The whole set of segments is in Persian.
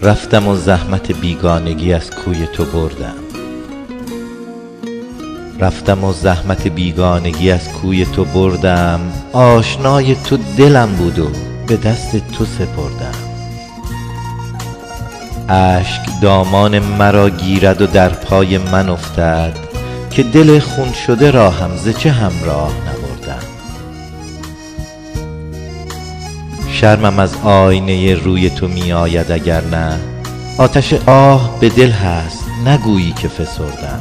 رفتم و زحمت بیگانگی از کوی تو بردم. رفتم و زحمت بیگانگی از کوی تو بردم. آشنای تو دلم بود و به دست تو سپردم. اشک دامان مرا گیرد و در پای من افتد، که دل خون شده را هم ز چه همراه نبردم. شرمم از آینه روی تو می آید اگر نه، آتش آه به دل هست نگویی که فسردم.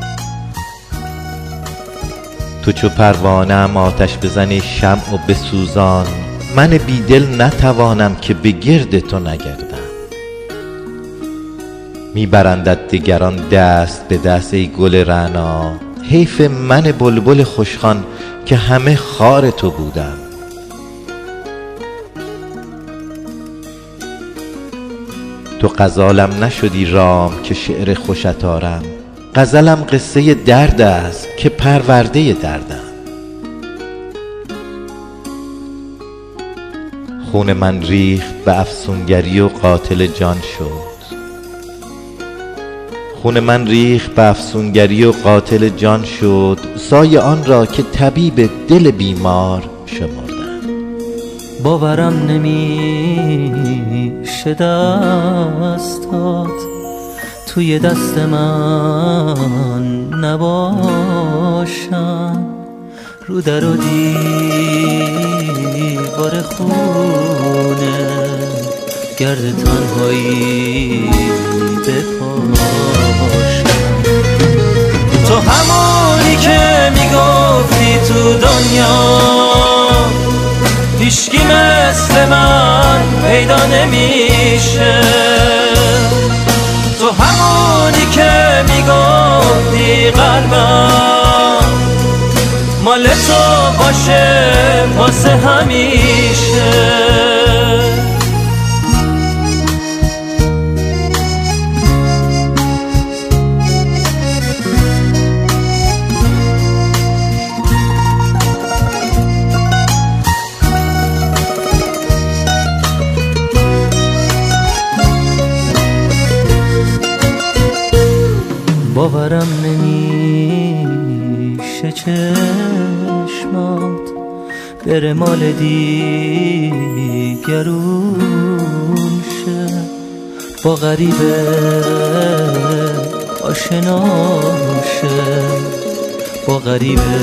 تو چو پروانه‌ام آتش بزنی شمع و بسوزان، من بیدل نتوانم که به گرد تو نگردم. میبرندت دگران دست به دست ای گل رعنا، حیف من بلبل خوشخوان که همه خار تو بودم. تو غزالم نشدی رام که شعر خوشت آرم، غزلم قصه درد است که پرورده دردم. خون من ریخت به افسونگری و قاتل جان شد. خون من ریخت به افسونگری و قاتل جان شد، سایه آن را که طبیب دل بیمار شمردم. باورم نمیشه دست داد توی دست من نباشم، رو در و دیوار خونه گرد تنهایی بپاشم. تو همونی که میگفتی تو دنیا هیچکی مثل من پیدا نمیشه. تو همونی که میگفتی قلبم مال تو باشه واسه همیشه. باورم نمیشه چشمات بره مال دیگرون شه، با غریبه آشنا شه، با غریبه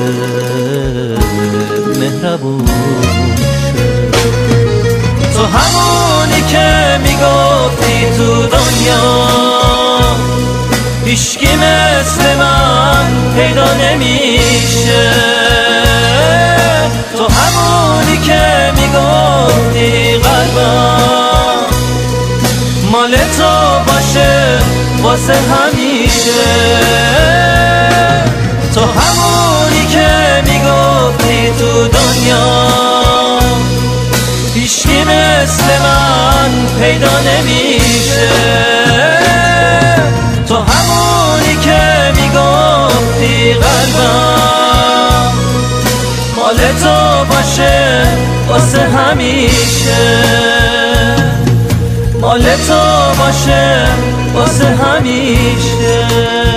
مهربون شه. تو همونی که میگفتی تو دنیا هیچکی مثل من پیدا نمیشه. تو همونی که میگفتی قلبم مال تو باشه واسه همیشه. تو همونی که میگفتی تو دنیا هیچکی مثل من پیدا نمیشه. تو همونی که میگفتی قلبم مال تو باشه واسه همیشه، مال تو باشه واسه همیشه.